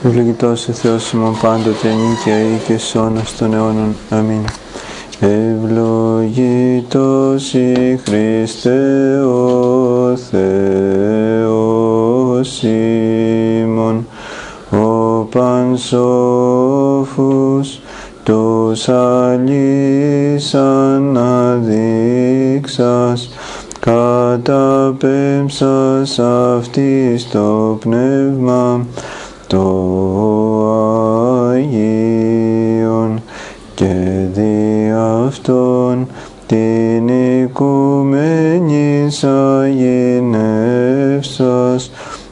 Ευλογητός ο Θεός ημών πάντοτε νίκαιοι και σώνας των αιώνων. Αμήν. Ευλογητός η Χριστέ ο Θεός ημών, ο πανσόφους τους αλείς αναδείξας, καταπέμψας αυτής το πνεύμα το Αγίον και δι' αυτόν την οικουμένης αγινεύσας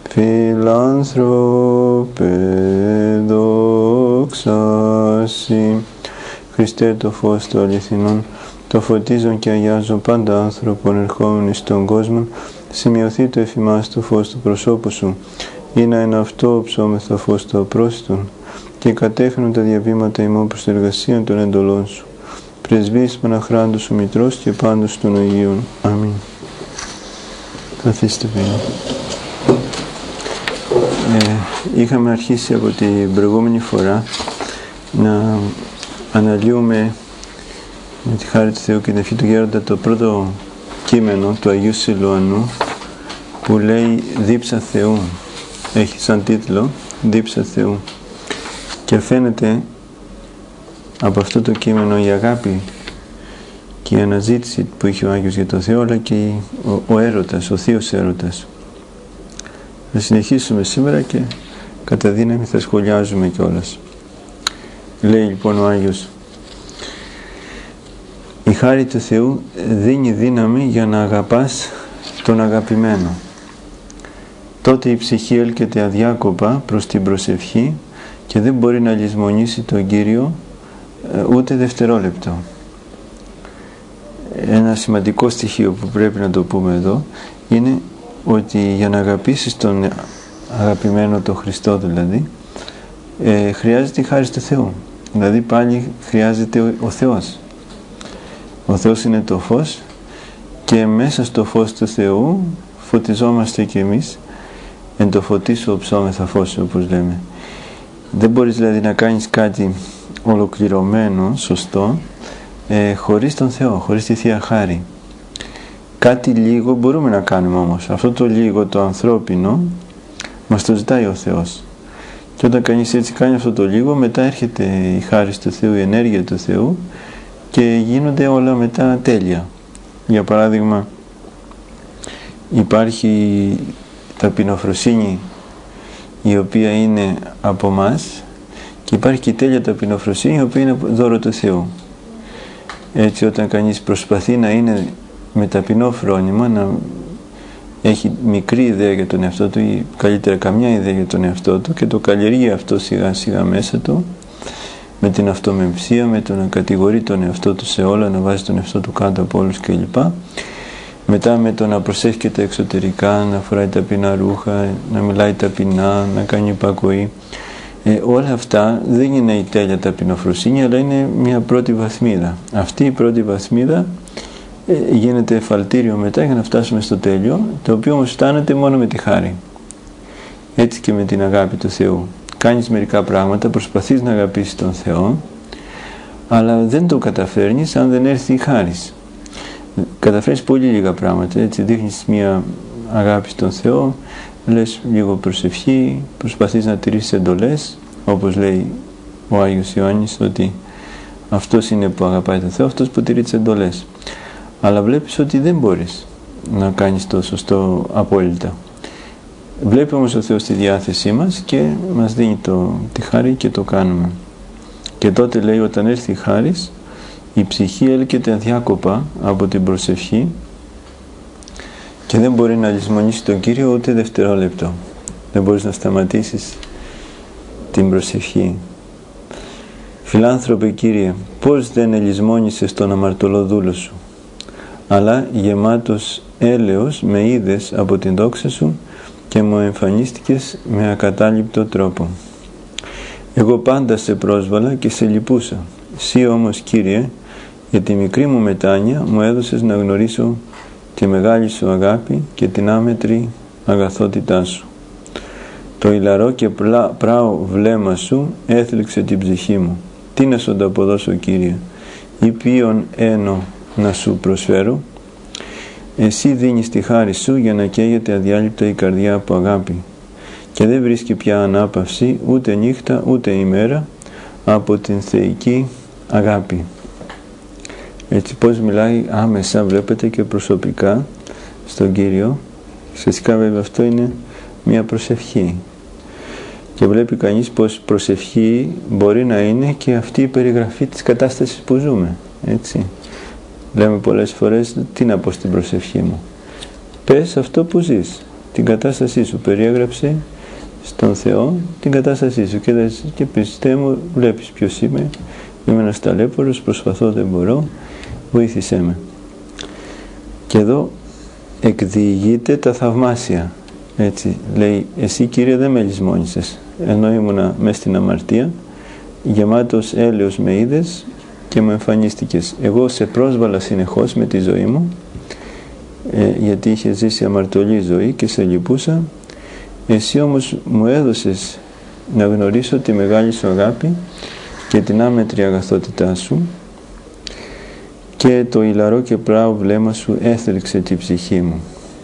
φιλάνθρωπε δόξασι. Χριστέ το φως του αληθινών, το φωτίζον και αγιάζον πάντα άνθρωπον ερχόμενοι στον κόσμο, σημειωθεί το εφημάς το φως του προσώπου σου, ή να είναι αυτό ψώμεθα φως του απρόσιτον, και κατέφερον τα διαβήματα ημών προς την εργασία των εντολών σου. Πρεσβείς Παναχράντου σου Μητρός και πάντως των Αγίων. Αμήν. Καθίστε πίσω. Είχαμε αρχίσει από την προηγούμενη φορά να αναλύουμε με τη χάρη του Θεού και την ευχή του Γέροντα το πρώτο κείμενο του Αγίου Σιλουανού, που λέει «Δίψα Θεού». Έχει σαν τίτλο «Δίψα Θεού». Και φαίνεται από αυτό το κείμενο η αγάπη και η αναζήτηση που είχε ο Άγιος για το Θεό, αλλά και ο έρωτας, ο θείος έρωτας. Θα συνεχίσουμε σήμερα και κατά δύναμη θα σχολιάζουμε κιόλας. Λέει λοιπόν ο Άγιος: η χάρη του Θεού δίνει δύναμη για να αγαπάς τον αγαπημένο. Τότε η ψυχή έλκεται αδιάκοπα προς την προσευχή και δεν μπορεί να λησμονήσει τον Κύριο ούτε δευτερόλεπτο. Ένα σημαντικό στοιχείο που πρέπει να το πούμε εδώ είναι ότι για να αγαπήσεις τον αγαπημένο, τον Χριστό δηλαδή, χρειάζεται η χάρη του Θεού. Δηλαδή πάλι χρειάζεται ο Θεός. Ο Θεός είναι το φως και μέσα στο φως του Θεού φωτιζόμαστε κι εμείς. Εν το φωτίσω οψόμεθα φως, όπως λέμε. Δεν μπορείς δηλαδή να κάνεις κάτι ολοκληρωμένο, σωστό, χωρίς τον Θεό, χωρίς τη Θεία Χάρη. Κάτι λίγο μπορούμε να κάνουμε όμως. Αυτό το λίγο, το ανθρώπινο, μας το ζητάει ο Θεός. Και όταν κανείς έτσι κάνει αυτό το λίγο, μετά έρχεται η χάρη του Θεού, η ενέργεια του Θεού και γίνονται όλα μετά τέλεια. Για παράδειγμα, υπάρχει ταπεινοφροσύνη η οποία είναι από μας και υπάρχει και η τέλεια ταπεινοφροσύνη η οποία είναι δώρο του Θεού. Έτσι όταν κανείς προσπαθεί να είναι με ταπεινό φρόνημα, να έχει μικρή ιδέα για τον εαυτό του ή καλύτερα καμιά ιδέα για τον εαυτό του και το καλλιεργεί αυτό σιγά σιγά μέσα του, με την αυτομεμψία, με το να κατηγορεί τον εαυτό του σε όλα, να βάζει τον εαυτό του κάτω από όλους κλπ. Μετά με το να προσεύχεται εξωτερικά, να φοράει ταπεινά ρούχα, να μιλάει ταπεινά, να κάνει υπακοή. Όλα αυτά δεν είναι η τέλεια ταπεινοφροσύνη, αλλά είναι μια πρώτη βαθμίδα. Αυτή η πρώτη βαθμίδα γίνεται εφαλτήριο μετά για να φτάσουμε στο τέλειο, το οποίο όμως φτάνεται μόνο με τη χάρη. Έτσι και με την αγάπη του Θεού. Κάνεις μερικά πράγματα, προσπαθείς να αγαπήσεις τον Θεό, αλλά δεν το καταφέρνεις αν δεν έρθει η χάρις. Καταφέρεις πολύ λίγα πράγματα, έτσι δείχνεις μια αγάπη στον Θεό, λες λίγο προσευχή, προσπαθείς να τηρήσεις εντολές, όπως λέει ο Άγιος Ιωάννης, ότι αυτός είναι που αγαπάει τον Θεό, αυτός που τηρεί τις εντολές. Αλλά βλέπεις ότι δεν μπορείς να κάνεις το σωστό απόλυτα. Βλέπει όμως ο Θεός τη διάθεσή μας και μας δίνει τη χάρη και το κάνουμε. Και τότε λέει, όταν έρθει η χάρις, η ψυχή έλκεται αδιάκοπα από την προσευχή και δεν μπορεί να λησμονήσει τον Κύριο ούτε δευτερόλεπτο. Δεν μπορείς να σταματήσεις την προσευχή. Φιλάνθρωπε Κύριε, πώς δεν ελησμόνησες τον αμαρτωλό δούλο σου, αλλά γεμάτος έλεος με είδες από την δόξα σου και μου εμφανίστηκες με ακατάληπτο τρόπο. Εγώ πάντα σε πρόσβαλα και σε λυπούσα. Συ όμως Κύριε, για τη μικρή μου μετάνοια μου έδωσες να γνωρίσω τη μεγάλη σου αγάπη και την άμετρη αγαθότητά σου. Το ηλαρό και πράω βλέμμα σου έθλιξε την ψυχή μου. Τι να σου ανταποδώσω, Κύριε, ή ποιον ένω να σου προσφέρω? Εσύ δίνεις τη χάρη σου για να καίγεται αδιάλειπτα η καρδιά από αγάπη και δεν βρίσκει πια ανάπαυση ούτε νύχτα ούτε ημέρα από την θεϊκή αγάπη. Έτσι πώς μιλάει άμεσα, βλέπετε, και προσωπικά στον Κύριο. Φυσικά βέβαια αυτό είναι μια προσευχή και βλέπει κανείς πως προσευχή μπορεί να είναι και αυτή η περιγραφή της κατάστασης που ζούμε, έτσι. Λέμε πολλές φορές, τι να πω στην προσευχή μου? Πες αυτό που ζεις, την κατάστασή σου, περιέγραψε στον Θεό την κατάστασή σου και πιστεύω μου, βλέπεις ποιος είμαι ένας ταλέπορος, προσπαθώ, δεν μπορώ, βοήθησέ με. Και εδώ εκδιηγείται τα θαυμάσια, έτσι, λέει, εσύ Κύριε δεν με λησμόνησες, ενώ ήμουνα μες στην αμαρτία, γεμάτος έλεος με είδες και μου εμφανίστηκες. Εγώ σε πρόσβαλα συνεχώς με τη ζωή μου, γιατί είχε ζήσει αμαρτωλή ζωή και σε λυπούσα. Εσύ όμως μου έδωσες να γνωρίσω τη μεγάλη σου αγάπη και την άμετρη αγαθότητά σου και το ηλαρό και πράω βλέμμα σου έθλιξε την ψυχή μου.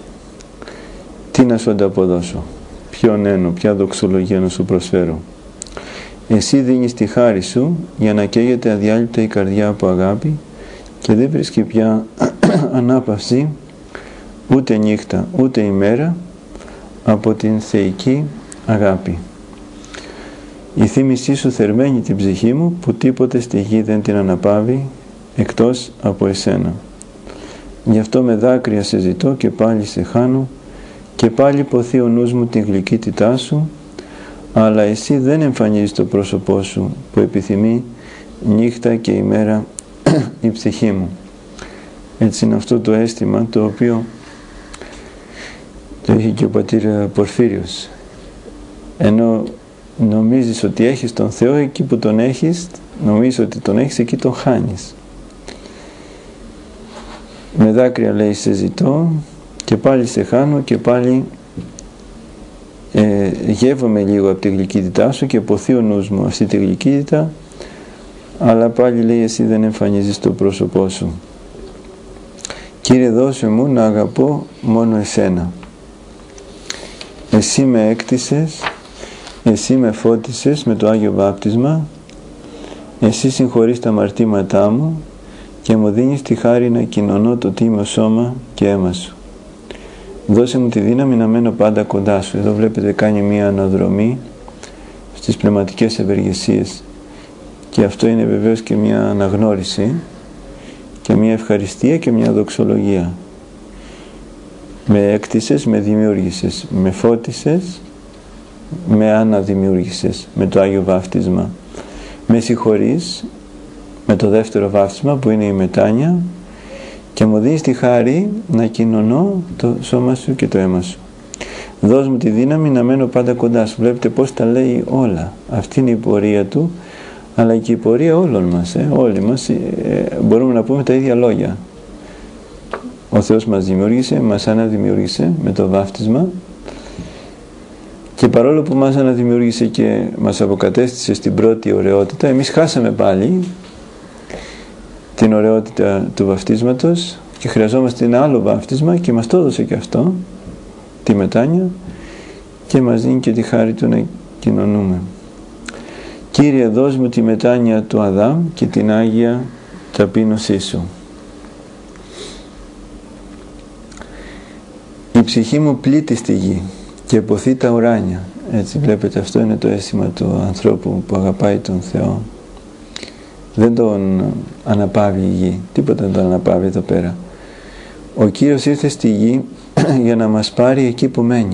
Τι να σου ανταποδώσω? Ποιον ένω, ποια δοξολογία να σου προσφέρω? Εσύ δίνεις τη χάρη σου για να καίγεται αδιάλειπτα η καρδιά από αγάπη και δεν βρίσκει πια ανάπαυση ούτε νύχτα ούτε ημέρα από την θεϊκή αγάπη. Η θύμησή σου θερμαίνει την ψυχή μου που τίποτε στη γη δεν την αναπαύει εκτός από εσένα. Γι' αυτό με δάκρυα σε ζητώ και πάλι σε χάνω και πάλι ποθεί ο νους μου την γλυκύτητά σου, αλλά εσύ δεν εμφανίζεις το πρόσωπό σου που επιθυμεί νύχτα και ημέρα η ψυχή μου. Έτσι είναι αυτό το αίσθημα το οποίο το είχε και ο πατήρ Πορφύριος. Ενώ νομίζεις ότι έχεις τον Θεό, εκεί που τον έχεις, νομίζεις ότι τον έχεις, εκεί τον χάνεις. Με δάκρυα, λέει, σε ζητώ και πάλι σε χάνω και πάλι γεύομαι λίγο από τη γλυκύτητά σου και ποθεί ο νους μου αυτή τη γλυκύτητα, αλλά πάλι, λέει, εσύ δεν εμφανίζεις το πρόσωπό σου. Κύριε, δώσε μου να αγαπώ μόνο εσένα. Εσύ με έκτισες, εσύ με φώτισες με το Άγιο Βάπτισμα, εσύ συγχωρείς τα αμαρτήματά μου και μου δίνεις τη χάρη να κοινωνώ το τίμιο σώμα και αίμα σου. Δώσε μου τη δύναμη να μένω πάντα κοντά σου. Εδώ βλέπετε κάνει μία αναδρομή στις πνευματικές ευεργεσίες και αυτό είναι βεβαίως και μία αναγνώριση και μία ευχαριστία και μία δοξολογία. Με έκτισες, με δημιούργησες, με φώτισες, με αναδημιούργησες με το Άγιο Βάφτισμα. Με συγχωρείς με το δεύτερο βάφτισμα που είναι η μετάνοια και μου δίνεις τη χάρη να κοινωνώ το σώμα σου και το αίμα σου. Δώσ' μου τη δύναμη να μένω πάντα κοντά σου. Βλέπετε πώς τα λέει όλα. Αυτή είναι η πορεία του, αλλά και η πορεία όλων μας. Όλοι μας μπορούμε να πούμε τα ίδια λόγια. Ο Θεός μας δημιούργησε, μας αναδημιούργησε με το βάφτισμα και παρόλο που μας αναδημιούργησε και μας αποκατέστησε στην πρώτη ωραιότητα, εμείς χάσαμε πάλι την ωραιότητα του βαφτίσματος και χρειαζόμαστε ένα άλλο βάφτισμα και μας το έδωσε και αυτό, τη μετάνοια, και μας δίνει και τη χάρη του να κοινωνούμε. Κύριε, δώσ' μου τη μετάνοια του Αδάμ και την Άγια ταπείνωσή σου. Η ψυχή μου πλήττει στη γη και ποθεί τα ουράνια. Έτσι βλέπετε, αυτό είναι το αίσθημα του ανθρώπου που αγαπάει τον Θεό. Δεν τον αναπαύει η γη, τίποτα δεν τον αναπαύει εδώ πέρα. Ο Κύριος ήρθε στη γη για να μας πάρει εκεί που μένει.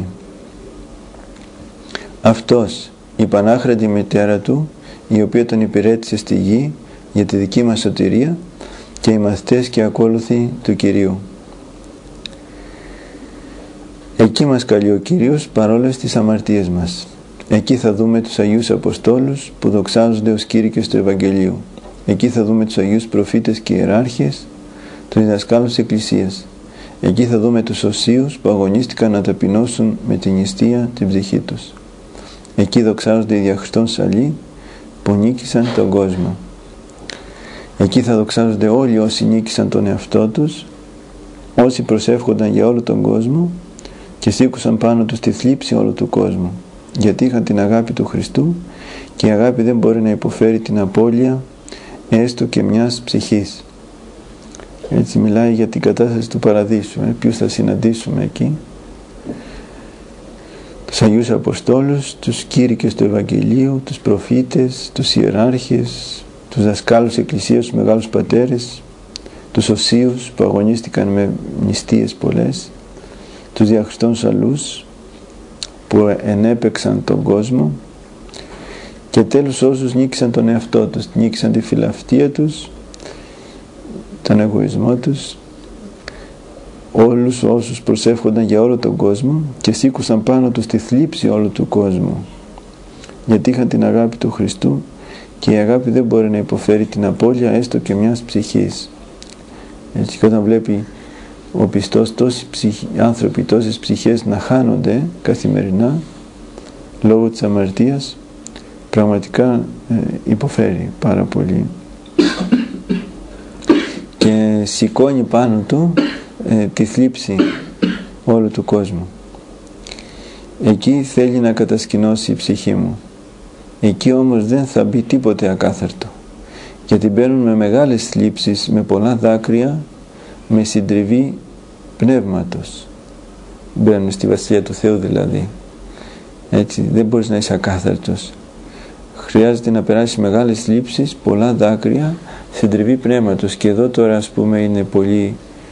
Αυτός, η πανάχρατη μητέρα του, η οποία τον υπηρέτησε στη γη για τη δική μας σωτηρία, και οι μαθητές και ακόλουθοι του Κυρίου. Εκεί μας καλεί ο Κύριος παρόλες τις αμαρτίες μας. Εκεί θα δούμε τους Αγίους Αποστόλους που δοξάζονται ως κήρυκες του Ευαγγελίου. Εκεί θα δούμε τους Αγίους Προφήτες και Ιεράρχες, τους διδασκάλους της Εκκλησίας. Εκεί θα δούμε τους Οσίους που αγωνίστηκαν να ταπεινώσουν με την νηστεία την ψυχή τους. Εκεί δοξάζονται οι διαχριστών σαλοί που νίκησαν τον κόσμο. Εκεί θα δοξάζονται όλοι όσοι νίκησαν τον εαυτό τους, όσοι προσεύχονταν για όλο τον κόσμο και σήκουσαν πάνω τους τη θλίψη όλου του κόσμου, γιατί είχαν την αγάπη του Χριστού, και η αγάπη δεν μπορεί να υποφέρει την απώλεια έστω και μιας ψυχής. Έτσι μιλάει για την κατάσταση του παραδείσου, ποιους θα συναντήσουμε εκεί: τους Αγίους Αποστόλους, τους κήρυκες του Ευαγγελίου, τους προφήτες, τους ιεράρχες, τους δασκάλους εκκλησίας, τους μεγάλους πατέρες, τους οσίους που αγωνίστηκαν με νηστείες πολλές, τους διαχριστών σαλούς που ενέπαιξαν τον κόσμο, και τέλος όσους νίκησαν τον εαυτό τους, νίκησαν τη φιλαυτία τους, τον εγωισμό τους, όλους όσους προσεύχονταν για όλο τον κόσμο και σήκουσαν πάνω τους τη θλίψη όλου του κόσμου, γιατί είχαν την αγάπη του Χριστού, και η αγάπη δεν μπορεί να υποφέρει την απώλεια έστω και μιας ψυχής. Έτσι, και όταν βλέπει ο πιστός τόσοι άνθρωποι, τόσες ψυχές να χάνονται καθημερινά λόγω της αμαρτίας, πραγματικά υποφέρει πάρα πολύ και σηκώνει πάνω του τη θλίψη όλου του κόσμου. Εκεί θέλει να κατασκηνώσει η ψυχή μου. Εκεί όμως δεν θα μπει τίποτε ακάθαρτο, γιατί μπαίνουν με μεγάλες θλίψεις, με πολλά δάκρυα, με συντριβή πνεύματος. Μπαίνουν στη Βασιλεία του Θεού δηλαδή. Έτσι, δεν μπορείς να είσαι ακάθαρτος. Χρειάζεται να περάσει μεγάλες θλίψεις, πολλά δάκρυα, συντριβή πνεύματος. Και εδώ τώρα, ας πούμε, είναι πολύ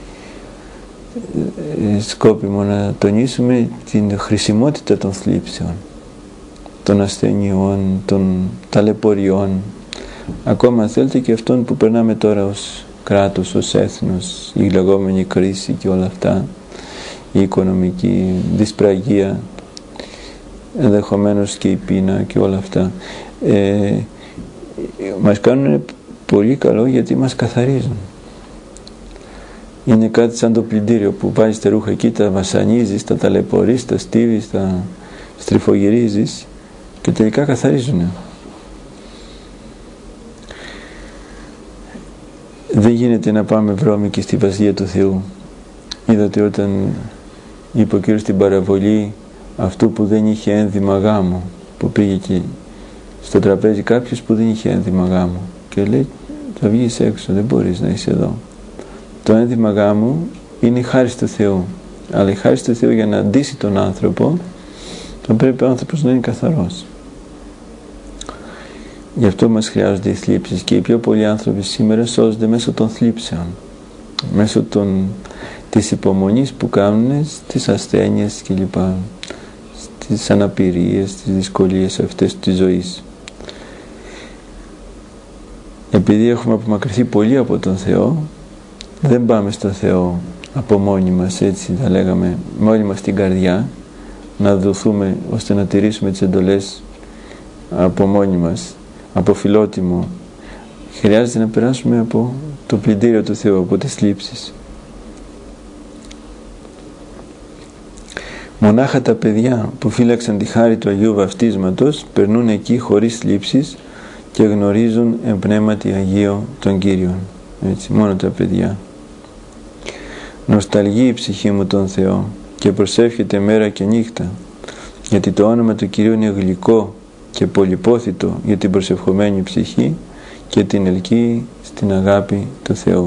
σκόπιμο να τονίσουμε την χρησιμότητα των θλίψεων, των ασθενειών, των ταλαιπωριών, ακόμα αν θέλετε και αυτών που περνάμε τώρα ως κράτος, ως έθνος, η λεγόμενη κρίση και όλα αυτά, η οικονομική δυσπραγία, ενδεχομένως και η πείνα και όλα αυτά, μας κάνουν πολύ καλό, γιατί μας καθαρίζουν. Είναι κάτι σαν το πλυντήριο που βάζεις τα ρούχα εκεί, τα βασανίζεις, τα ταλαιπωρείς, τα στίβεις, τα στριφογυρίζεις και τελικά καθαρίζουν. Δεν γίνεται να πάμε βρώμικοι στη Βασιλεία του Θεού. Είδατε όταν είπε ο Κύριος στην παραβολή αυτού που δεν είχε ένδυμα γάμου, που πήγε και στο τραπέζι κάποιος που δεν είχε ένδυμα γάμου και λέει θα βγεις έξω, δεν μπορείς να είσαι εδώ. Το ένδυμα γάμου είναι η χάρη του Θεού, αλλά η χάρη του Θεού για να ντύσει τον άνθρωπο θα πρέπει ο άνθρωπος να είναι καθαρός. Γι' αυτό μας χρειάζονται οι θλίψεις, και οι πιο πολλοί άνθρωποι σήμερα σώζονται μέσω των θλίψεων, μέσω της υπομονής που κάνουν στις ασθένειες κλπ, στις αναπηρίες, στις δυσκολίες αυτές της ζωής. Επειδή έχουμε απομακρυνθεί πολύ από τον Θεό, δεν πάμε στο Θεό από μόνοι μας, έτσι θα λέγαμε, με όλη μας την καρδιά, να δοθούμε ώστε να τηρήσουμε τις εντολές από μόνοι μας, από φιλότιμο. Χρειάζεται να περάσουμε από το πλυντήριο του Θεού, από τις θλίψεις. Μονάχα τα παιδιά που φύλαξαν τη χάρη του Αγίου Βαφτίσματος περνούν εκεί χωρίς θλίψεις και γνωρίζουν εν πνεύματι Αγίο τον Κύριον. Έτσι, μόνο τα παιδιά. Νοσταλγεί η ψυχή μου τον Θεό και προσεύχεται μέρα και νύχτα, γιατί το όνομα του Κυρίου είναι γλυκό και πολυπόθητο για την προσευχομένη ψυχή και την ελκύει στην αγάπη του Θεού.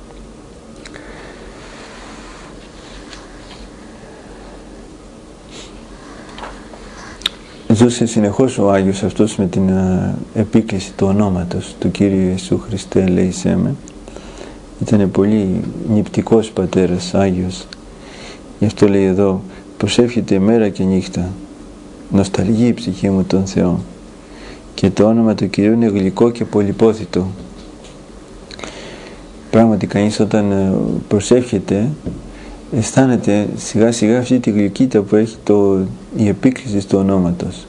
Ζούσε συνεχώς ο Άγιος αυτός με την επίκληση του ονόματος του Κύριου Ιησού Χριστέ ελέησέ με. Ήταν πολύ νηπτικός πατέρας, Άγιος. Γι' αυτό λέει εδώ, προσεύχεται μέρα και νύχτα, νοσταλγεί η ψυχή μου τον Θεό, και το όνομα του Κυρίου είναι γλυκό και πολυπόθητο. Πράγματι κανείς όταν προσεύχεται αισθάνεται σιγά σιγά αυτή τη γλυκύτητα που έχει η επίκληση του ονόματος.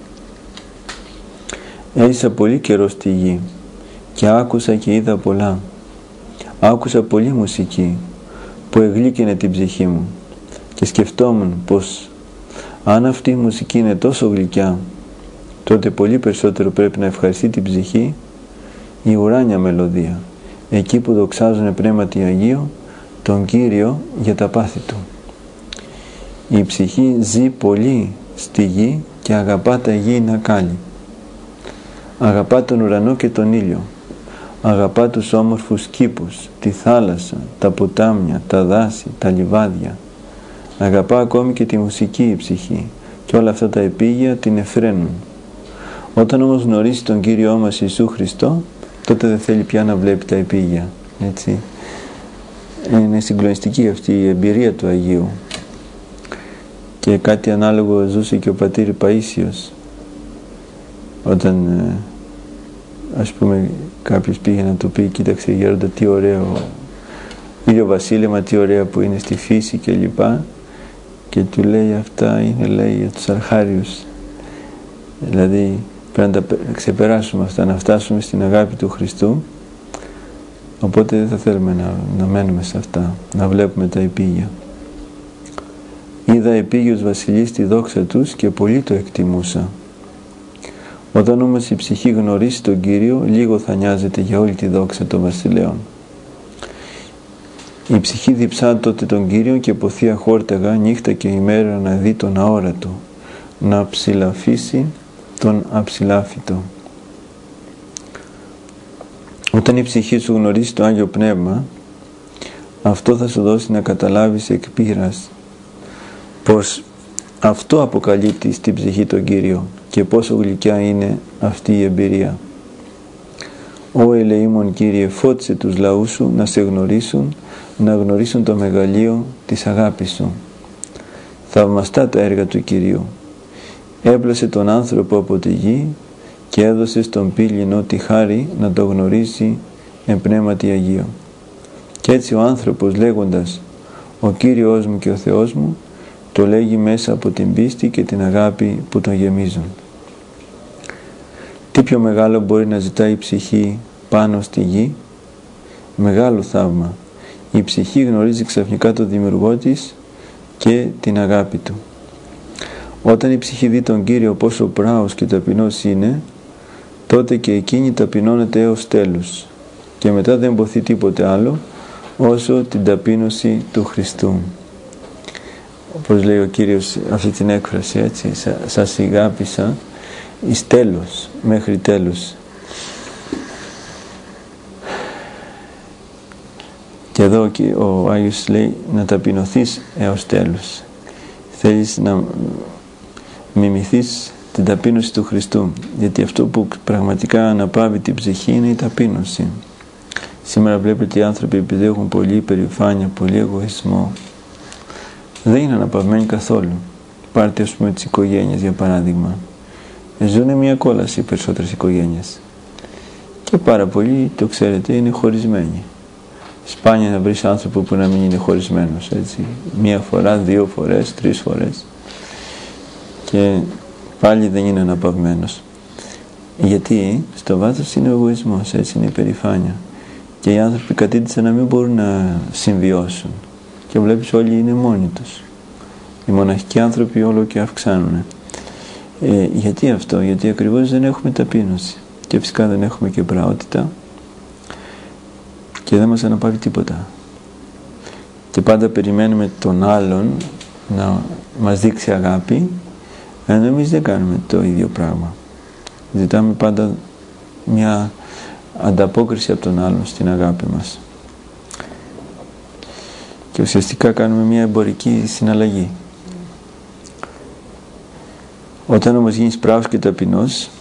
Έζησα πολύ καιρό στη γη και άκουσα και είδα πολλά. Άκουσα πολλή μουσική που εγλύκαινε την ψυχή μου και σκεφτόμουν πως αν αυτή η μουσική είναι τόσο γλυκιά τότε πολύ περισσότερο πρέπει να ευχαριστεί την ψυχή η ουράνια μελωδία, εκεί που δοξάζουν πνεύματι Αγίου τον Κύριο για τα πάθη Του. Η ψυχή ζει πολύ στη γη και αγαπά τα γήινα κάλλη. Αγαπά τον ουρανό και τον ήλιο. Αγαπά τους όμορφους κήπους, τη θάλασσα, τα ποτάμια, τα δάση, τα λιβάδια. Αγαπά ακόμη και τη μουσική η ψυχή και όλα αυτά τα επίγεια την εφραίνουν. Όταν όμως γνωρίσει τον Κύριό μας Ιησού Χριστό, τότε δεν θέλει πια να βλέπει τα επίγεια. Έτσι. Είναι συγκλονιστική αυτή η εμπειρία του Αγίου. Και κάτι ανάλογο ζούσε και ο πατήρ Παΐσιος, όταν ας πούμε κάποιος πήγε να του πει κοίταξε γέροντα τι ωραίο ηλιοβασίλεμα, τι ωραία που είναι στη φύση και λοιπά, και του λέει αυτά είναι λέει για τους αρχάριους, δηλαδή πρέπει να τα ξεπεράσουμε αυτά, να φτάσουμε στην αγάπη του Χριστού, οπότε δεν θα θέλουμε να μένουμε σε αυτά, να βλέπουμε τα επίγεια. Είδα επίγειους βασιλείς τη δόξα τους και πολύ το εκτιμούσα. Όταν όμως η ψυχή γνωρίσει τον Κύριο, λίγο θα νοιάζεται για όλη τη δόξα των βασιλέων. Η ψυχή διψά τότε τον Κύριο και ποθεία χόρταγα νύχτα και ημέρα να δει τον αόρατο, να ψηλαφίσει τον αψηλάφιτο. Όταν η ψυχή σου γνωρίσει το Άγιο Πνεύμα, αυτό θα σου δώσει να καταλάβεις εκ πείρας πως αυτό αποκαλύπτει στην ψυχή τον Κύριο και πόσο γλυκιά είναι αυτή η εμπειρία. Ω ελεήμων Κύριε, φώτισε τους λαούς σου να σε γνωρίσουν, να γνωρίσουν το μεγαλείο της αγάπης σου. Θαυμαστά τα έργα του Κυρίου. Έπλασε τον άνθρωπο από τη γη και έδωσε στον πύληνο τη χάρη να το γνωρίσει εν πνεύματι Αγίο. Και έτσι ο άνθρωπος λέγοντας «Ο Κύριος μου και ο Θεός μου», το λέγει μέσα από την πίστη και την αγάπη που τον γεμίζουν. Τι πιο μεγάλο μπορεί να ζητάει η ψυχή πάνω στη γη? Μεγάλο θαύμα. Η ψυχή γνωρίζει ξαφνικά τον Δημιουργό της και την αγάπη Του. Όταν η ψυχή δει τον Κύριο πόσο πράος και ταπεινός είναι, τότε και εκείνη ταπεινώνεται έως τέλους και μετά δεν μποθεί τίποτε άλλο όσο την ταπείνωση του Χριστού. Όπως λέει ο Κύριος αυτή την έκφραση, έτσι, σας ηγάπησα εις τέλος, μέχρι τέλους. Και εδώ ο Άγιος λέει να ταπεινωθείς έως τέλους. Θέλεις να μιμηθείς την ταπείνωση του Χριστού, γιατί αυτό που πραγματικά αναπαύει την ψυχή είναι η ταπείνωση. Σήμερα βλέπετε οι άνθρωποι, επειδή έχουν πολλή υπερηφάνεια, πολύ εγωισμό, δεν είναι αναπαυμένοι καθόλου. Πάρτε ας πούμε τις οικογένειες για παράδειγμα. Ζουν μια κόλαση οι περισσότερες οικογένειες. Και πάρα πολλοί, το ξέρετε, είναι χωρισμένοι. Σπάνια να βρεις άνθρωπο που να μην είναι χωρισμένος, έτσι. Μία φορά, 2 φορές, 3 φορές. Και πάλι δεν είναι αναπαυμένος. Γιατί στο βάθος είναι ο εγωισμός, έτσι, είναι η υπερηφάνεια. Και οι άνθρωποι κατήτησαν να μην μπορούν να συμβιώσουν. Και βλέπεις όλοι είναι μόνοι τους. Οι μοναχικοί άνθρωποι όλο και αυξάνουν. Γιατί αυτό? Γιατί ακριβώς δεν έχουμε ταπείνωση. Και φυσικά δεν έχουμε και πραότητα. Και δεν μας αναπαύει τίποτα. Και πάντα περιμένουμε τον άλλον να μας δείξει αγάπη, ενώ εμείς δεν κάνουμε το ίδιο πράγμα. Ζητάμε πάντα μια ανταπόκριση από τον άλλον στην αγάπη μας. Και ουσιαστικά κάνουμε μια εμπορική συναλλαγή. Όταν όμως γίνεις πράος και ταπεινός,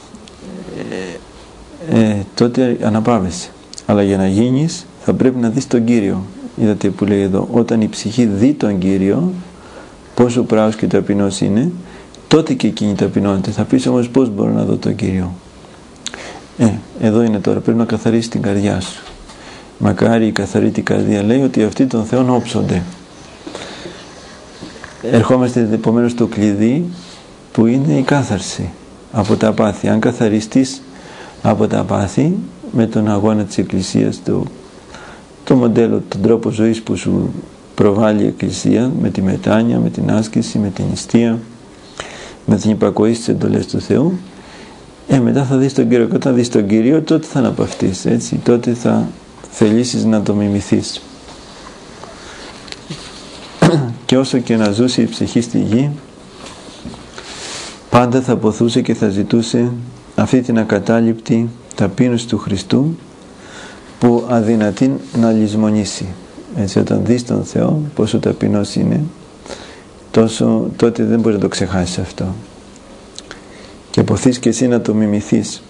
τότε αναπαύεσαι. Αλλά για να γίνεις θα πρέπει να δεις τον Κύριο. Είδατε που λέει εδώ, όταν η ψυχή δει τον Κύριο, πόσο πράος και ταπεινός είναι, τότε και εκείνη ταπεινώνεται. Θα πεις όμως πώς μπορώ να δω τον Κύριο? Εδώ είναι τώρα, πρέπει να καθαρίσεις την καρδιά σου. Μακάρι η καθαρή την καρδία, λέει, ότι αυτοί των Θεών όψονται. Ερχόμαστε επομένως στο κλειδί που είναι η κάθαρση από τα πάθη. Αν καθαριστείς από τα πάθη με τον αγώνα της Εκκλησίας, το μοντέλο, τον τρόπο ζωής που σου προβάλλει η Εκκλησία, με τη μετάνοια, με την άσκηση, με την νηστεία, με την υπακοή στις εντολές του Θεού, Μετά θα δεις τον Κύριο, και όταν δεις τον Κύριο τότε θα αναπαυτείς, έτσι, τότε θα θελήσεις να το μιμηθείς. Και όσο και να ζούσε η ψυχή στη γη, πάντα θα ποθούσε και θα ζητούσε αυτή την ακατάληπτη ταπείνωση του Χριστού, που αδυνατεί να λησμονήσει. Έτσι, όταν δεις τον Θεό πόσο ταπεινός είναι, τότε δεν μπορείς να το ξεχάσεις αυτό, και ποθείς και εσύ να το μιμηθείς.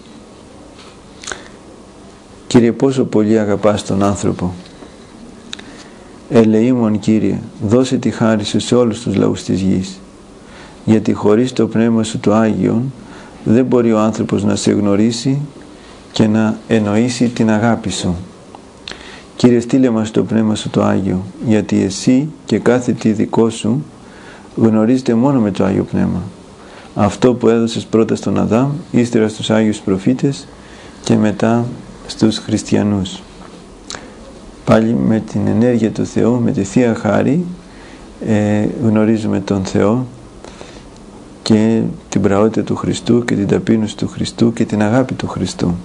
Κύριε, πόσο πολύ αγαπάς τον άνθρωπο. Ελεήμων, Κύριε, δώσε τη χάρη σου σε όλους τους λαούς της γης, γιατί χωρίς το Πνεύμα σου το Άγιον δεν μπορεί ο άνθρωπος να σε γνωρίσει και να εννοήσει την αγάπη σου. Κύριε, στείλε μας το Πνεύμα σου το Άγιο, γιατί εσύ και κάθε τι δικό σου γνωρίζετε μόνο με το Άγιο Πνεύμα. Αυτό που έδωσες πρώτα στον Αδάμ, ύστερα στους Άγιους Προφήτες και μετά στους χριστιανούς. Πάλι με την ενέργεια του Θεού, με τη Θεία Χάρη, γνωρίζουμε τον Θεό και την πραότητα του Χριστού και την ταπείνωση του Χριστού και την αγάπη του Χριστού.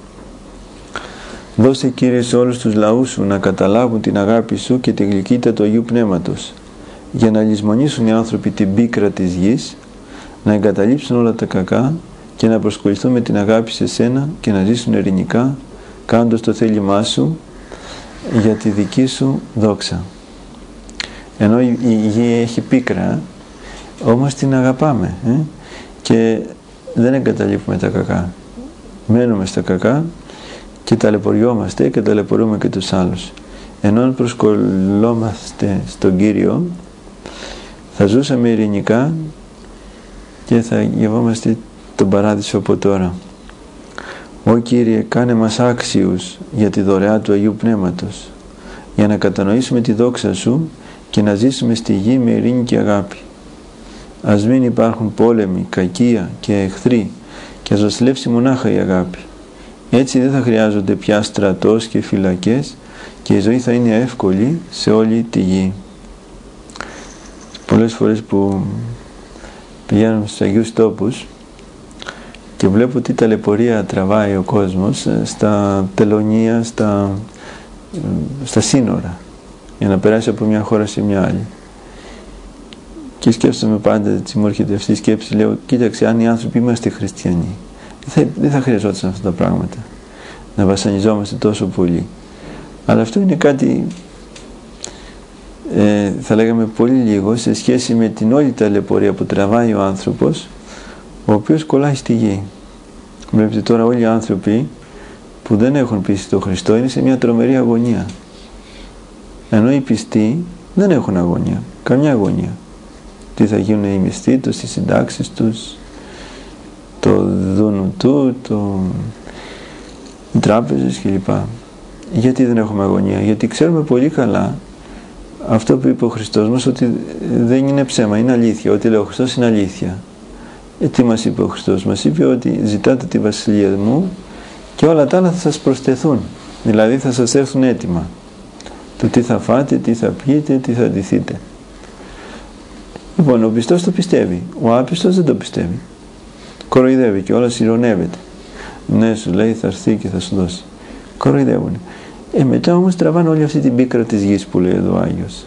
Δώσε, Κύριε, σε όλους τους λαούς σου να καταλάβουν την αγάπη σου και την γλυκύτητα του Αγίου Πνεύματος, για να λησμονήσουν οι άνθρωποι την πίκρα της γης, να εγκαταλείψουν όλα τα κακά και να προσκοληθούν με την αγάπη σε σένα και να ζήσουν ειρηνικά, κάνοντας το θέλημά σου για τη δική σου δόξα. Ενώ η γη έχει πίκρα, όμως την αγαπάμε, και δεν εγκαταλείπουμε τα κακά. Μένουμε στα κακά και ταλαιπωριόμαστε και ταλαιπωρούμε και τους άλλους. Ενώ αν προσκολόμαστε στον Κύριο, θα ζούσαμε ειρηνικά και θα γευόμαστε τον παράδεισο από τώρα. Ω Κύριε, κάνε μας άξιους για τη δωρεά του Αγίου Πνεύματος, για να κατανοήσουμε τη δόξα σου και να ζήσουμε στη γη με ειρήνη και αγάπη. Ας μην υπάρχουν πόλεμοι, κακία και εχθροί, και ας βασιλεύσει μονάχα η αγάπη. Έτσι δεν θα χρειάζονται πια στρατός και φυλακές και η ζωή θα είναι εύκολη σε όλη τη γη. Πολλές φορές που πηγαίνουμε στους Αγίους Τόπους και βλέπω τι ταλαιπωρία τραβάει ο κόσμος στα τελωνία, στα σύνορα, για να περάσει από μια χώρα σε μια άλλη. Και σκέφτομαι πάντα, έτσι μου έρχεται αυτή η σκέψη, λέω, κοίταξε, αν οι άνθρωποι είμαστε χριστιανοί, δεν θα χρειαζόταν αυτά τα πράγματα, να βασανιζόμαστε τόσο πολύ. Αλλά αυτό είναι κάτι, θα λέγαμε, πολύ λίγο σε σχέση με την όλη ταλαιπωρία που τραβάει ο άνθρωπος, ο οποίος κολλάει στη γη. Βλέπετε τώρα όλοι οι άνθρωποι που δεν έχουν πίστη στον Χριστό είναι σε μια τρομερή αγωνία, ενώ οι πιστοί δεν έχουν αγωνία, καμιά αγωνία. Τι θα γίνουν οι μισθοί τους, οι συντάξεις τους, το δούνου του, οι τράπεζες κλπ. Γιατί δεν έχουμε αγωνία? Γιατί ξέρουμε πολύ καλά αυτό που είπε ο Χριστός μας, ότι δεν είναι ψέμα, είναι αλήθεια. Ότι λέει ο Χριστός είναι αλήθεια. Τι μας είπε ο Χριστός? Μας είπε ότι ζητάτε τη βασιλεία μου και όλα τα άλλα θα σας προσθεθούν. Δηλαδή θα σας έρθουν έτοιμα. Το τι θα φάτε, τι θα πιείτε, τι θα ντυθείτε. Λοιπόν, ο πιστός το πιστεύει. Ο άπιστος δεν το πιστεύει. Κοροϊδεύει και όλα συρρωνεύεται. Ναι, σου λέει, θα έρθει και θα σου δώσει. Κοροϊδεύουν. Μετά όμως τραβάνε όλη αυτή την πίκρα της γης που λέει εδώ ο Άγιος.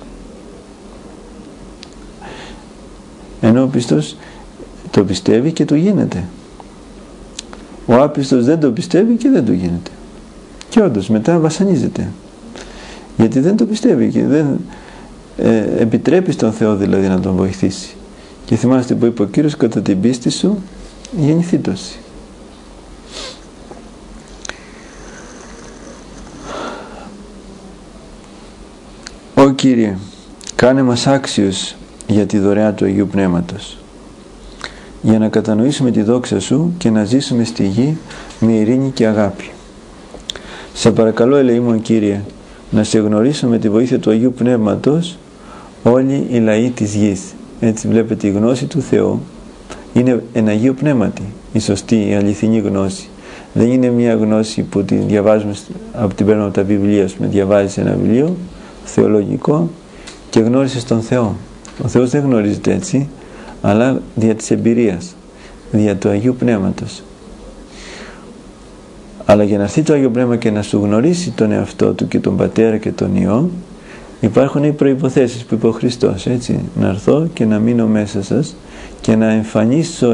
Ενώ ο πιστός το πιστεύει και του γίνεται. Ο άπιστος δεν το πιστεύει και δεν του γίνεται. Και όντως μετά βασανίζεται. Γιατί δεν το πιστεύει και δεν επιτρέπει στον Θεό δηλαδή να τον βοηθήσει. Και θυμάστε που είπε ο Κύριος, κατά την πίστη σου γεννηθεί τόση. Ω Κύριε, κάνε μας άξιους για τη δωρεά του Αγίου Πνεύματος, για να κατανοήσουμε τη δόξα σου και να ζήσουμε στη γη με ειρήνη και αγάπη. Σε παρακαλώ, ελεήμον Κύριε, να σε γνωρίσω με τη βοήθεια του Αγίου Πνεύματος όλοι οι λαοί της γης. Έτσι βλέπετε, η γνώση του Θεού είναι ένα Αγίο Πνεύματι, η σωστή, η αληθινή γνώση. Δεν είναι μια γνώση που τη διαβάζουμε, την παίρνουμε από τα βιβλία, διαβάζεις ένα βιβλίο θεολογικό και γνώρισες τον Θεό. Ο Θεός δεν γνωρίζεται έτσι, αλλά δια της εμπειρίας, δια του Αγίου Πνεύματος. Αλλά για να έρθει το Άγιο Πνεύμα και να σου γνωρίσει τον εαυτό του και τον Πατέρα και τον Υιό, υπάρχουν οι προϋποθέσεις που είπε ο Χριστός, έτσι, να έρθω και να μείνω μέσα σας και να εμφανίσω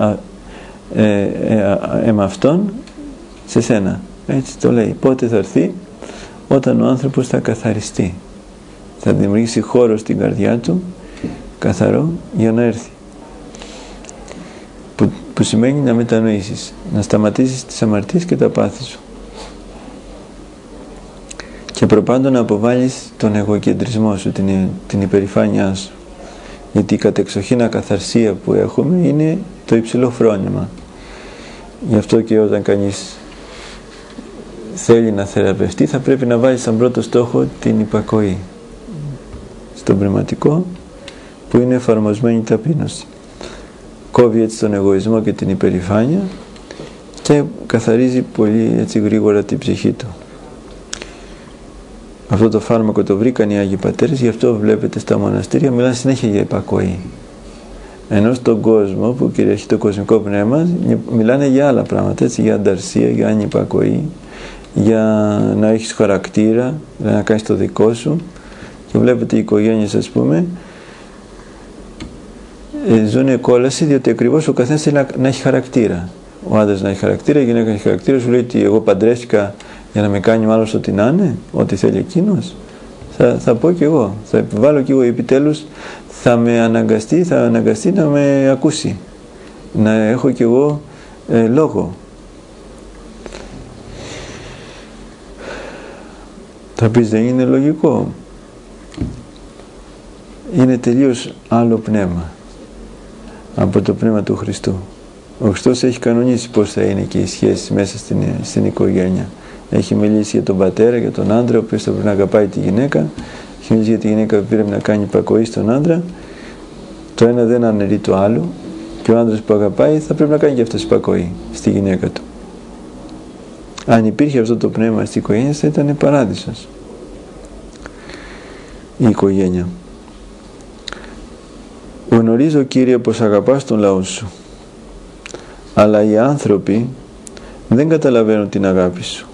εμαυτόν σε σένα. Έτσι το λέει. Πότε θα έρθει? Όταν ο άνθρωπος θα καθαριστεί, θα δημιουργήσει χώρο στην καρδιά του καθαρό για να έρθει, που σημαίνει να μετανοήσεις, να σταματήσεις τις αμαρτίες και τα πάθη σου και προπάντων να αποβάλεις τον εγωκεντρισμό σου, την υπερηφάνειά σου, γιατί η κατεξοχήν ακαθαρσία που έχουμε είναι το υψηλό φρόνημα. Γι' αυτό και όταν κανείς θέλει να θεραπευτεί, θα πρέπει να βάλει σαν πρώτο στόχο την υπακοή στον πνευματικό, που είναι εφαρμοσμένη ταπείνωση. Κόβει έτσι τον εγωισμό και την υπερηφάνεια και καθαρίζει πολύ έτσι γρήγορα την ψυχή του. Αυτό το φάρμακο το βρήκαν οι Άγιοι Πατέρες, γι' αυτό βλέπετε στα μοναστήρια μιλάνε συνέχεια για υπακοή. Ενώ στον κόσμο που κυριαρχεί το κοσμικό πνεύμα μιλάνε για άλλα πράγματα, έτσι, για ανταρσία, για ανυπακοή, για να έχεις χαρακτήρα, να κάνεις το δικό σου. Και βλέπετε οι οικογένειες, ας πούμε, ζουν κόλαση, διότι ακριβώς ο καθένας θέλει να έχει χαρακτήρα. Ο άντρας να έχει χαρακτήρα, η γυναίκα να έχει χαρακτήρα. Σου λέει ότι εγώ παντρεύτηκα για να με κάνει ο άλλος ό,τι να είναι, ό,τι θέλει εκείνος. Θα πω κι εγώ, θα επιβάλλω κι εγώ, επιτέλους θα αναγκαστεί να με ακούσει, να έχω κι εγώ λόγο. Θα πεις, δεν είναι λογικό? Είναι τελείως άλλο πνεύμα από το πνεύμα του Χριστού. Ο Χριστός έχει κανονίσει πώς θα είναι και οι σχέσεις μέσα στην οικογένεια. Έχει μιλήσει για τον πατέρα, για τον άντρα, ο οποίος θα πρέπει να αγαπάει τη γυναίκα. Έχει μιλήσει για τη γυναίκα που πρέπει να κάνει υπακοή στον άντρα. Το ένα δεν αναιρεί το άλλο. Και ο άντρας που αγαπάει θα πρέπει να κάνει και αυτός υπακοή στη γυναίκα του. Αν υπήρχε αυτό το πνεύμα στην οικογένεια, θα ήταν παράδεισος η οικογένεια. Γνωρίζω, Κύριε, πως αγαπάς τον λαό σου, αλλά οι άνθρωποι δεν καταλαβαίνουν την αγάπη σου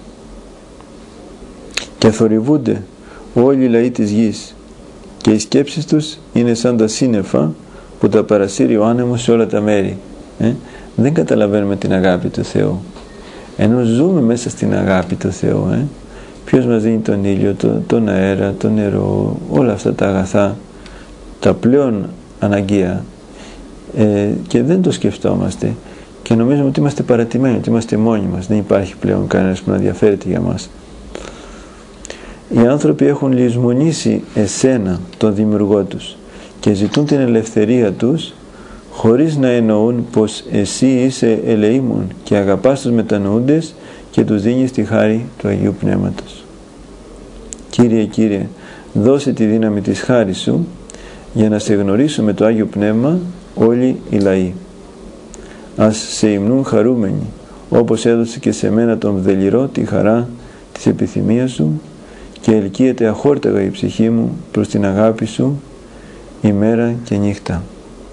και θορυβούνται όλοι οι λαοί της γης και οι σκέψεις τους είναι σαν τα σύννεφα που τα παρασύρει ο άνεμος σε όλα τα μέρη. Δεν καταλαβαίνουμε την αγάπη του Θεού, ενώ ζούμε μέσα στην αγάπη του Θεού. Ποιος μας δίνει τον ήλιο, τον αέρα, το νερό, όλα αυτά τα αγαθά, τα πλέον αναγκαία, και δεν το σκεφτόμαστε και νομίζουμε ότι είμαστε παρατημένοι, ότι είμαστε μόνοι μας, δεν υπάρχει πλέον κανένας που να ενδιαφέρεται για μας. Οι άνθρωποι έχουν λησμονήσει εσένα, τον δημιουργό τους, και ζητούν την ελευθερία τους χωρίς να εννοούν πως εσύ είσαι ελεήμων και αγαπάς τους μετανοούντες και τους δίνεις τη χάρη του Αγίου Πνεύματος. Κύριε, Κύριε, δώσε τη δύναμη της χάρης σου για να σε γνωρίσουν με το Άγιο Πνεύμα όλοι οι λαοί. Ας σε υμνούν χαρούμενοι, όπως έδωσε και σε μένα τον βδελιρό τη χαρά της επιθυμίας σου, και ελκύεται αχόρταγα η ψυχή μου προς την αγάπη σου ημέρα και νύχτα.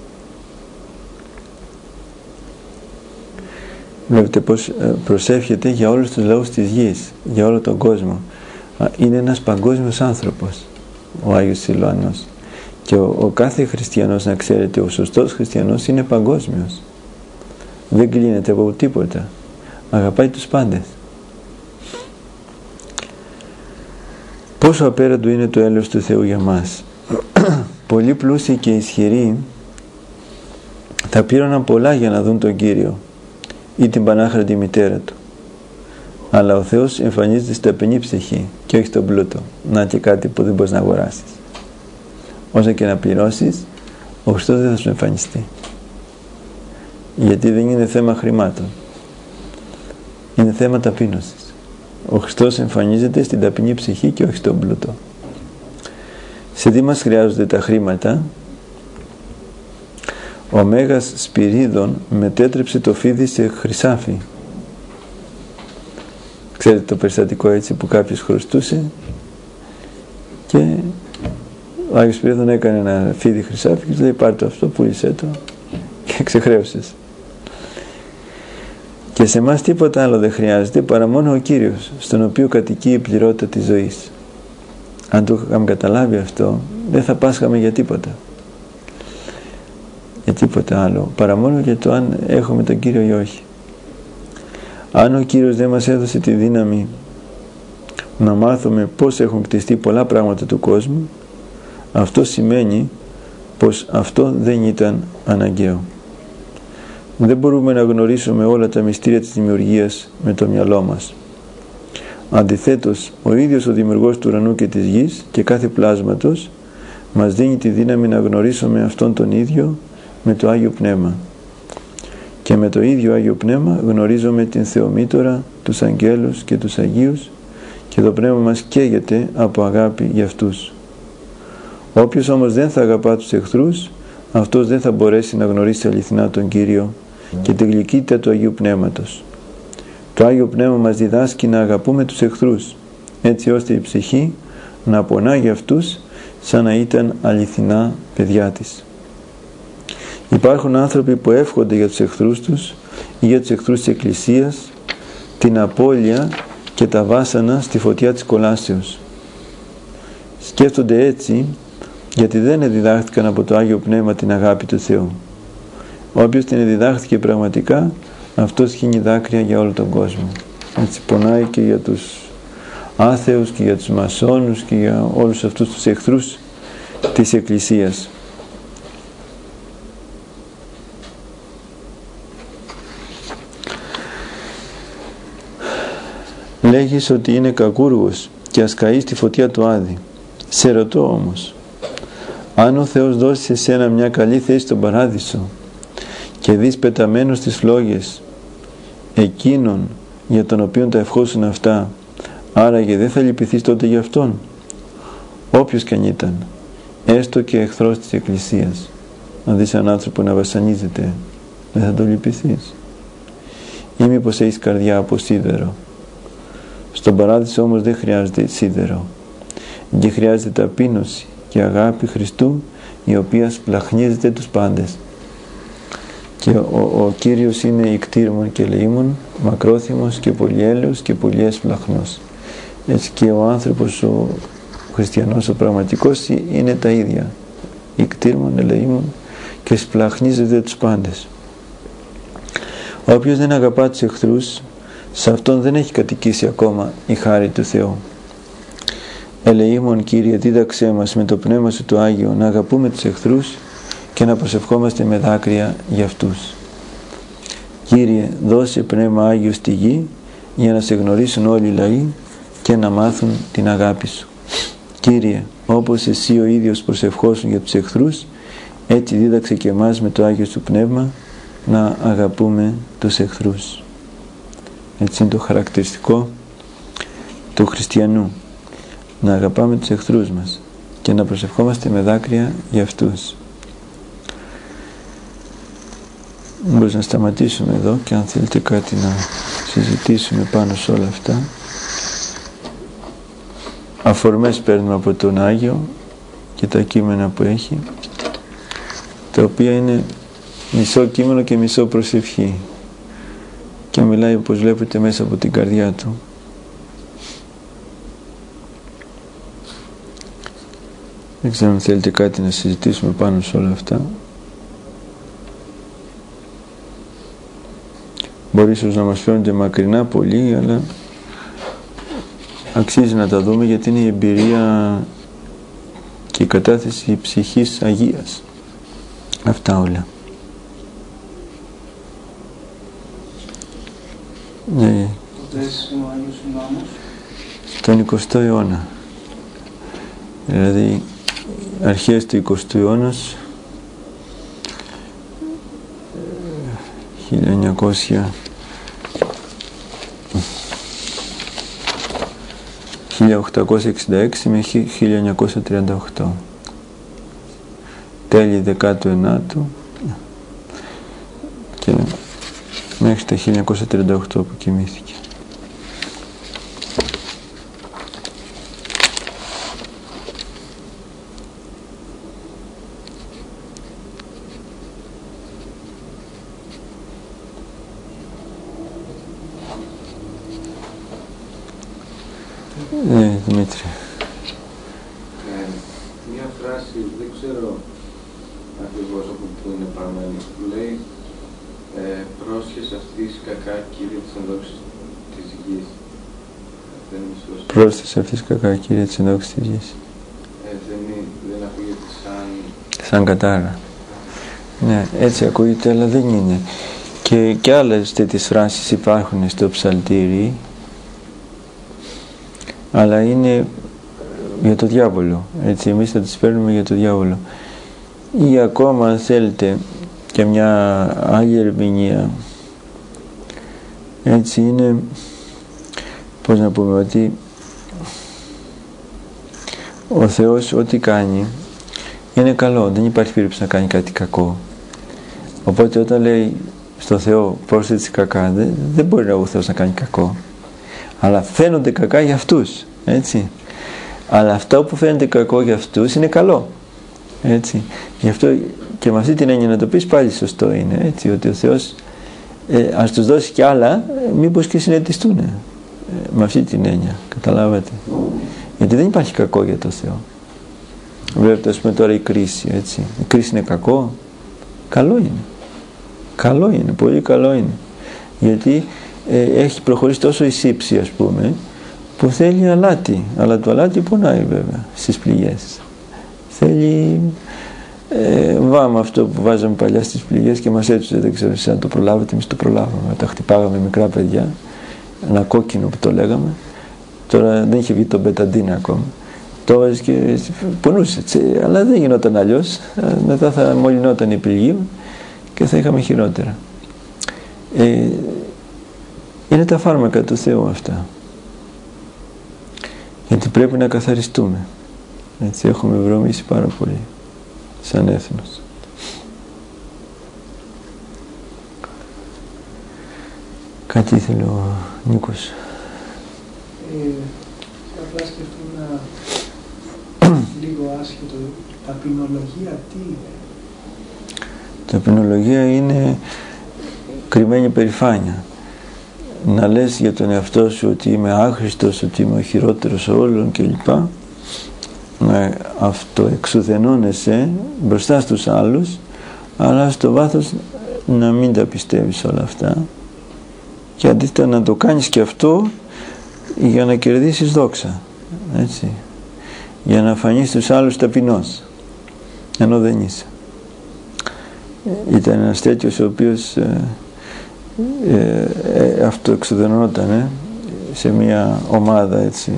Βλέπετε πως προσεύχεται για όλους τους λαούς της γης, για όλο τον κόσμο. Είναι ένας παγκόσμιος άνθρωπος ο Άγιος Σιλουανός, και ο κάθε χριστιανός, να ξέρετε, ο σωστός χριστιανός είναι παγκόσμιος, δεν κλείνεται από τίποτα, αγαπάει τους πάντες. Πόσο απέραντο είναι το έλεος του Θεού για μας. Πολλοί πλούσιοι και ισχυροί θα πήρωναν πολλά για να δουν τον Κύριο ή την Πανάχρατη μητέρα του, αλλά ο Θεός εμφανίζεται στην ταπεινή ψυχή και όχι στον πλούτο. Να και κάτι που δεν μπορείς να αγοράσεις. Όσο και να πληρώσεις, ο Χριστός δεν θα σου εμφανιστεί, γιατί δεν είναι θέμα χρημάτων, είναι θέμα ταπείνωσης. Ο Χριστός εμφανίζεται στην ταπεινή ψυχή και όχι στον πλούτο. Σε τι μας χρειάζονται τα χρήματα? Ο Μέγας Σπυρίδων μετέτρεψε το φίδι σε χρυσάφι. Ξέρετε το περιστατικό, έτσι, που κάποιος χρωστούσε και ο Άγιος Σπυρίδων έκανε ένα φίδι χρυσάφι και του λέει, πάρ' το αυτό, πούλησέ το και ξεχρέωσες. Και σε εμάς τίποτα άλλο δεν χρειάζεται παρά μόνο ο Κύριος, στον οποίο κατοικεί η πληρότητα της ζωής. Αν το είχαμε καταλάβει αυτό, δεν θα πάσχαμε για τίποτα. Για τίποτα άλλο, παρά μόνο για το αν έχουμε τον Κύριο ή όχι. Αν ο Κύριος δεν μας έδωσε τη δύναμη να μάθουμε πώς έχουν κτιστεί πολλά πράγματα του κόσμου, αυτό σημαίνει πως αυτό δεν ήταν αναγκαίο. Δεν μπορούμε να γνωρίσουμε όλα τα μυστήρια της δημιουργίας με το μυαλό μας. Αντιθέτως, ο ίδιος ο δημιουργός του ουρανού και της γης και κάθε πλάσματος μας δίνει τη δύναμη να γνωρίσουμε αυτόν τον ίδιο με το Άγιο Πνεύμα. Και με το ίδιο Άγιο Πνεύμα γνωρίζουμε την Θεομήτωρα, τους αγγέλους και τους Αγίους, και το πνεύμα μας καίγεται από αγάπη για αυτούς. Όποιος όμως δεν θα αγαπά τους εχθρούς, αυτός δεν θα μπορέσει να γνωρίσει αληθινά τον Κύριο και την γλυκύτητα του Αγίου Πνεύματος. Το Άγιο Πνεύμα μας διδάσκει να αγαπούμε τους εχθρούς, έτσι ώστε η ψυχή να πονά για αυτούς σαν να ήταν αληθινά παιδιά της. Υπάρχουν άνθρωποι που εύχονται για τους εχθρούς τους ή για τους εχθρούς της Εκκλησίας την απώλεια και τα βάσανα στη φωτιά της κολάσεως. Σκέφτονται έτσι γιατί δεν διδάχθηκαν από το Άγιο Πνεύμα την αγάπη του Θεού. Όποιος την διδάχθηκε πραγματικά, αυτός χύνει δάκρυα για όλο τον κόσμο. Έτσι πονάει και για τους άθεους και για τους μασόνους και για όλους αυτούς τους εχθρούς της Εκκλησίας. Λέγεις ότι είναι κακούργος και ασκαεί στη φωτιά του Άδη. Σε ρωτώ όμως, αν ο Θεός δώσει σε σένα μια καλή θέση στον παράδεισο και δεις πεταμένο στις φλόγες εκείνον για τον οποίον τα ευχόσουν αυτά, άραγε δεν θα λυπηθείς τότε για αυτόν? Όποιος και αν ήταν, έστω και εχθρός της Εκκλησίας, αν δεις έναν άνθρωπο να βασανίζεται, δεν θα το λυπηθείς? Ή μήπως έχεις καρδιά από σίδερο? Στον παράδεισο όμως δεν χρειάζεται σίδερο, και χρειάζεται ταπείνωση και αγάπη Χριστού, η οποία σπλαχνίζεται τους πάντες. Και ο Κύριος είναι ικτήρμον και ελεήμον, μακρόθυμος και πολυέλεος και πολύ έσπλαχνος. Έτσι και ο άνθρωπος, ο χριστιανός, ο πραγματικός, είναι τα ίδια. Ικτήρμον, ελεήμον και σπλαχνίζεται τους πάντες. Όποιος δεν αγαπά τους εχθρούς, σε αυτόν δεν έχει κατοικήσει ακόμα η χάρη του Θεού. Ελεήμον Κύριε, δίδαξέ μας με το Πνεύμα Σου το Άγιο να αγαπούμε τους εχθρούς και να προσευχόμαστε με δάκρυα για αυτούς. Κύριε, δώσε Πνεύμα Άγιο στη γη για να σε γνωρίσουν όλοι οι λαοί και να μάθουν την αγάπη Σου. Κύριε, όπως Εσύ ο ίδιος προσευχόσουν για τους εχθρούς, έτσι δίδαξε και εμάς με το Άγιο Σου Πνεύμα να αγαπούμε τους εχθρούς. Έτσι είναι το χαρακτηριστικό του χριστιανού, να αγαπάμε τους εχθρούς μας και να προσευχόμαστε με δάκρυα για αυτούς. Μπορείς να σταματήσουμε εδώ και αν θέλετε κάτι να συζητήσουμε πάνω σε όλα αυτά. Αφορμές παίρνουμε από τον Άγιο και τα κείμενα που έχει, τα οποία είναι μισό κείμενο και μισό προσευχή, και μιλάει, όπως βλέπετε, μέσα από την καρδιά του. Δεν ξέρω αν θέλετε κάτι να συζητήσουμε πάνω σε όλα αυτά. Μπορεί ίσως να μας φαίνονται μακρινά πολύ, αλλά αξίζει να τα δούμε, γιατί είναι η εμπειρία και η κατάθεση ψυχής Αγίας. Αυτά όλα. Ναι. Τον 20ο αιώνα. Δηλαδή αρχές του 20ου αιώνα, 1866 με 1938. Τέλη 19ου και μέχρι τα 1938 που κοιμήθηκε. Δημήτρη. Μια φράση, δεν ξέρω ακριβώς από πού είναι παραμένη, που λέει πρόσχεσαι αυτής κακά, Κύριε της ενδόξης της γης. Πρόσθεσε αυτής κακά, Κύριε της ενδόξης της γης. Δεν ακούγεται σαν κατάρα. Ναι, έτσι ακούγεται, αλλά δεν είναι. Και άλλες τέτοιες φράσεις υπάρχουν στο ψαλτήρι, αλλά είναι για το διάβολο. Έτσι, εμείς θα τις παίρνουμε για το διάβολο. Ή ακόμα, αν θέλετε, και μια άλλη ερμηνεία. Έτσι είναι, πώς να πούμε, ότι ο Θεός ό,τι κάνει είναι καλό, δεν υπάρχει περίπτωση να κάνει κάτι κακό. Οπότε όταν λέει στο Θεό πρόσθεσε κακά, δεν μπορεί ο Θεός να κάνει κακό. Αλλά φαίνονται κακά για αυτούς, έτσι. Αλλά αυτό που φαίνεται κακό για αυτούς είναι καλό, έτσι. Γι' αυτό και με αυτή την έννοια να το πεις πάλι σωστό είναι, έτσι, ότι ο Θεός ας τους δώσει κι άλλα, μήπως και συνετιστούν με αυτή την έννοια, καταλάβατε. Γιατί δεν υπάρχει κακό για το Θεό. Βλέπετε, ας πούμε τώρα η κρίση, έτσι. Η κρίση είναι κακό? Καλό είναι. Καλό είναι, πολύ καλό είναι. Γιατί έχει προχωρήσει τόσο η σύψη, ας πούμε, που θέλει αλάτι. Αλλά το αλάτι πονάει βέβαια στις πληγές. Θέλει βάμα, αυτό που βάζαμε παλιά στις πληγές και μας έτουσε, δεν ξέρω αν το προλάβετε, εμείς το προλάβαμε. Τα χτυπάγαμε μικρά παιδιά, ένα κόκκινο που το λέγαμε. Τώρα δεν είχε βγει το μπεταντίνα ακόμα. Το έβαζε και πονούσε, αλλά δεν γινόταν αλλιώς. Μετά θα μολυνόταν η πληγή και θα είχαμε χειρότερα. Είναι τα φάρμακα του Θεού αυτά. Γιατί πρέπει να καθαριστούμε. Έτσι έχουμε βρωμίσει πάρα πολύ σαν έθνος. Κάτι ήθελε ο Νίκος. Απλά σκεφτούμε λίγο άσχετο. Ταπεινολογία τι είναι? Ταπεινολογία είναι κρυμμένη περηφάνεια. Να λες για τον εαυτό σου ότι είμαι άχρηστος, ότι είμαι ο χειρότερος όλων κλπ. Να αυτοεξουθενώνεσαι μπροστά στους άλλους, αλλά στο βάθος να μην τα πιστεύεις όλα αυτά και αντίθετα να το κάνεις και αυτό για να κερδίσεις δόξα, έτσι, για να φανείς στους άλλους ταπεινός ενώ δεν είσαι. Ήταν ένας τέτοιος ο οποίος αυτοεξουδενόταν σε μια ομάδα, έτσι,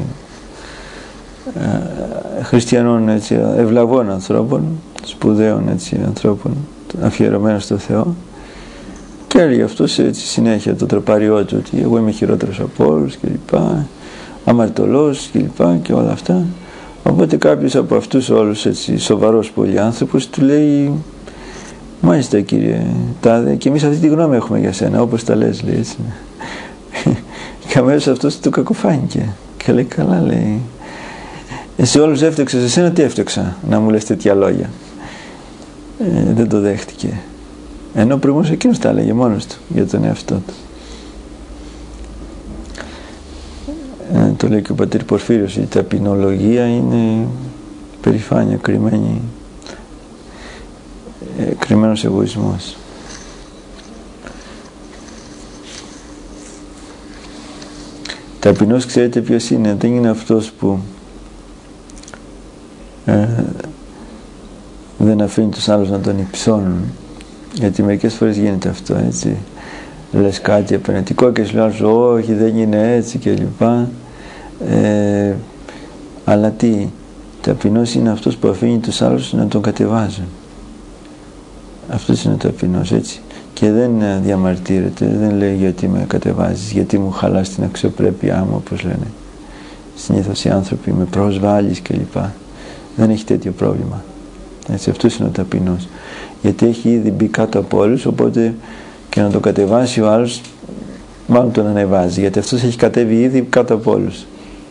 χριστιανών, έτσι, ευλαβών ανθρώπων, σπουδαίων, έτσι, ανθρώπων αφιερωμένων στο Θεό, και έλεγε αυτός, έτσι, συνέχεια το τροπαριό του ότι εγώ είμαι χειρότερος από όλους κλπ, αμαρτωλός κλπ και όλα αυτά. Οπότε κάποιος από αυτούς όλους, έτσι, σοβαρός πολύ άνθρωπος, του λέει, μάλιστα κύριε Τάδε, και εμείς αυτή τη γνώμη έχουμε για σένα, όπως τα λες, λέει, έτσι. Και αμέσως αυτός του κακοφάνηκε και λέει, καλά, λέει, εσύ όλους έφτιαξες, εσένα τι έφτιαξα να μου λες τέτοια λόγια? Δεν το δέχτηκε, ενώ προηγούμενος εκείνος τα έλεγε μόνος του για τον εαυτό του. Το λέει και ο πατήρ Πορφύριος, η ταπεινολογία είναι περηφάνεια, κρυμμένος εγωισμός. Ταπεινός, ξέρετε ποιος είναι? Δεν είναι αυτός που δεν αφήνει τους άλλους να τον υψώνουν, γιατί μερικές φορές γίνεται αυτό, έτσι, λες κάτι επενετικό και σου λέει όχι, δεν είναι έτσι και λοιπά, αλλά τι, ταπεινός είναι αυτός που αφήνει τους άλλους να τον κατεβάζουν. Αυτός είναι ταπεινός, έτσι, και δεν διαμαρτύρεται, δεν λέει γιατί με κατεβάζεις, γιατί μου χαλάς την αξιοπρέπειά μου, όπως λένε συνήθως οι άνθρωποι, με προσβάλλεις κλπ. Δεν έχει τέτοιο πρόβλημα, έτσι. Αυτός είναι ο ταπεινός, γιατί έχει ήδη μπει κάτω από όλους, οπότε και να το κατεβάσει ο άλλος μάλλον τον ανεβάζει, γιατί αυτός έχει κατέβει ήδη κάτω από όλους.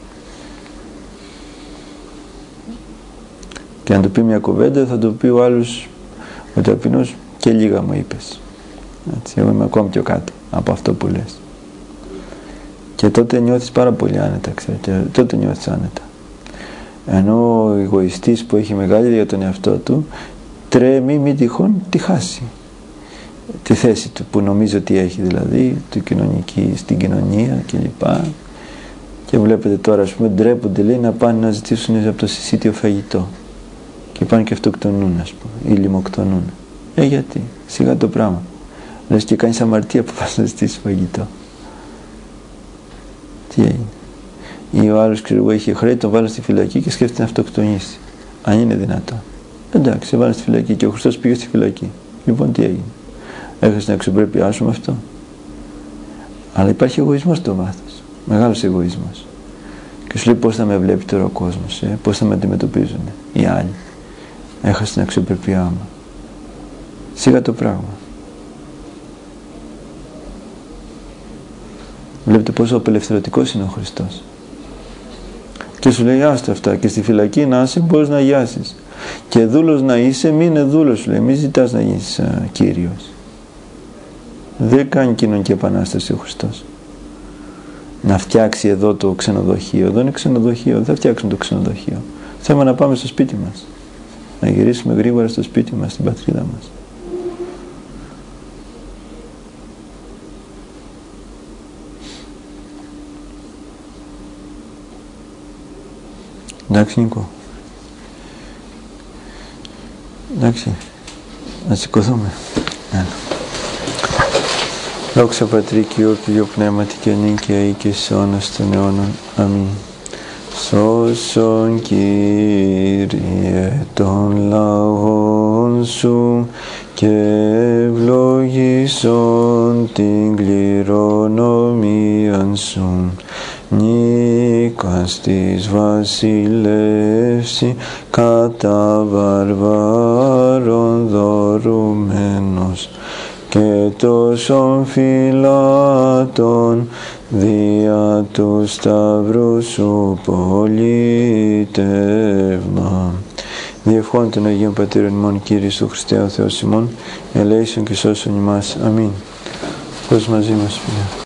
Και αν του πει μια κουβέντα θα του πει ο άλλος, ο ταπεινός, και λίγα μου είπες, έτσι, εγώ είμαι ακόμη πιο κάτω από αυτό που λες. Και τότε νιώθεις πάρα πολύ άνετα, ξέρετε, τότε νιώθεις άνετα. Ενώ ο εγωιστής που έχει μεγάλη για τον εαυτό του τρέμει μη τυχόν τη χάσει τη θέση του που νομίζει ότι έχει, δηλαδή στην κοινωνία κλπ. Και βλέπετε τώρα, ας πούμε, ντρέπονται, λέει, να πάνε να ζητήσουν από το συσίτιο φαγητό και πάνε και αυτοκτονούν, ας πούμε, ή λιμοκτονούν. Γιατί, σιγά το πράγμα. Λες και κάνεις αμαρτία που πας να ζητήσεις φαγητό. Τι έγινε? Ή ο άλλος, ξέρω εγώ, είχε χρέη, τον βάλω στη φυλακή και σκέφτεται να αυτοκτονήσει. Αν είναι δυνατόν. Εντάξει, βάλω στη φυλακή και ο Χριστός πήγε στη φυλακή. Λοιπόν, τι έγινε? Έχασε την αξιοπρέπειά σου με αυτό? Αλλά υπάρχει εγωισμός στο βάθος. Μεγάλος εγωισμός. Και σου λέει πώς θα με βλέπει τώρα ο κόσμος, πώς θα με αντιμετωπίζουν οι άλλοι. Έχασε την αξιοπρέπειά μου. Σίγα το πράγμα. Βλέπετε πόσο απελευθερωτικός είναι ο Χριστός. Και σου λέει άστα αυτά, και στη φυλακή να είσαι μπορείς να αγιάσεις. Και δούλος να είσαι, μην είναι δούλος, σου λέει, μην ζητάς να γίνεις Κύριος. Δεν κάνει κοινωνική επανάσταση ο Χριστός. Να φτιάξει εδώ το ξενοδοχείο. Εδώ είναι ξενοδοχείο, δεν θα φτιάξουμε το ξενοδοχείο. Θέλουμε να πάμε στο σπίτι μας. Να γυρίσουμε γρήγορα στο σπίτι μας, στην πατρίδα μας. Εντάξει, Νίκο? Εντάξει, να σηκωθούμε. Δόξα Πατρί και Υιό και Υιό Πνεύματι και νίκαια ή και σε αιώνας των αιώνων. Αμήν. Σώσον, Κύριε, των λαών σου και ευλογήσον την κληρονομίαν σου. Νίκας της βασιλεύση κατά βαρβάρων δωρουμένος και τόσων φυλάτων δια του σταυρού σου πολίτευμα. Διευχών των Αγίων Πατήρων ημών, Κύριε Ιησού Χριστέ ο Θεός ημών, ελέησον και σώσον ημάς. Αμήν. Πώς μαζί μας, Φίλε.